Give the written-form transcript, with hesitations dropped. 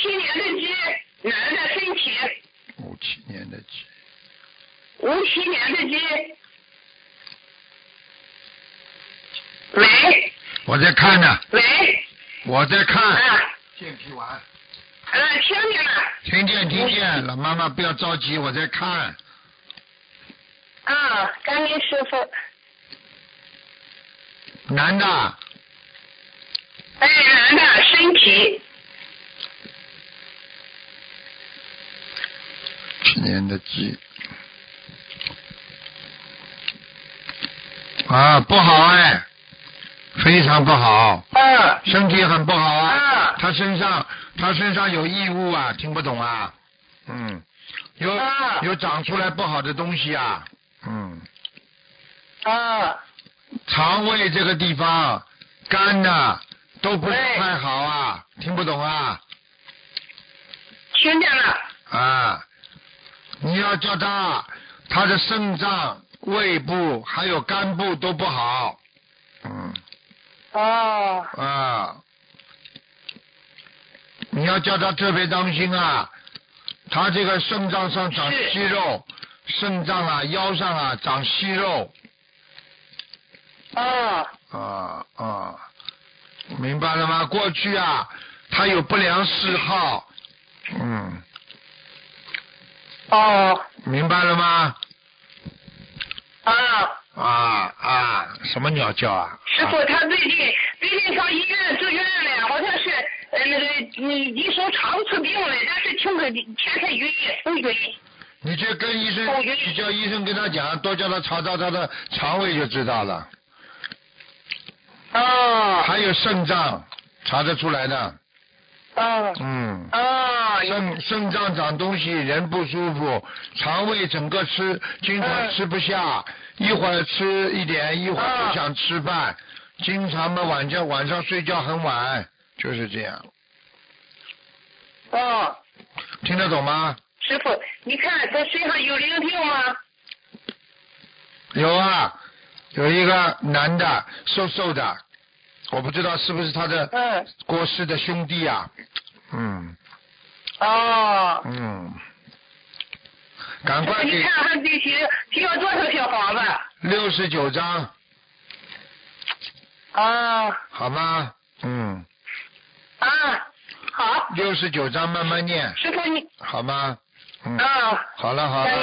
57年的鸡，男的身体。 57年的鸡。 57年的鸡。喂。 我在看呢。 喂。 我在看。 啊。 健脾丸。 听见了。 听见，老妈妈不要着急，我在看。 感恩师傅。 男的。 男的身体。 7年的鸡。不好哎，非常不好。身体很不好啊。他身上有异物啊，听不懂啊。有长出来不好的东西啊。肠胃这个地方肝呐都不是太好啊，听不懂啊。 听见了。 你要叫他的肾脏、胃部还有肝部都不好。你要叫他特别当心啊，他这个肾脏上长息肉，肾脏啊腰上啊长息肉。明白了吗？过去啊他有不良嗜好。明白了吗？什么鸟叫啊？ 师傅，他最近上医院住院了，好像是一手肠出病了，但是听说前天预约。 你去跟医生，你叫医生跟他讲，多叫他查到他的肠胃就知道了。还有肾脏查得出来的。肾脏长东西，人不舒服，肠胃整个经常吃不下，一会儿吃一点，一会儿不想吃饭，经常嘛晚上睡觉很晚，就是这样。听得懂吗？ 师傅，你看他身上有灵性吗？ 有啊，有一个男的，瘦瘦的，我不知道是不是他的过世的兄弟啊。赶快给。 你看他这些需要多少小房子 ？69张。好吗？ 好。 69张慢慢念。 师傅你。 好吗？ 好了。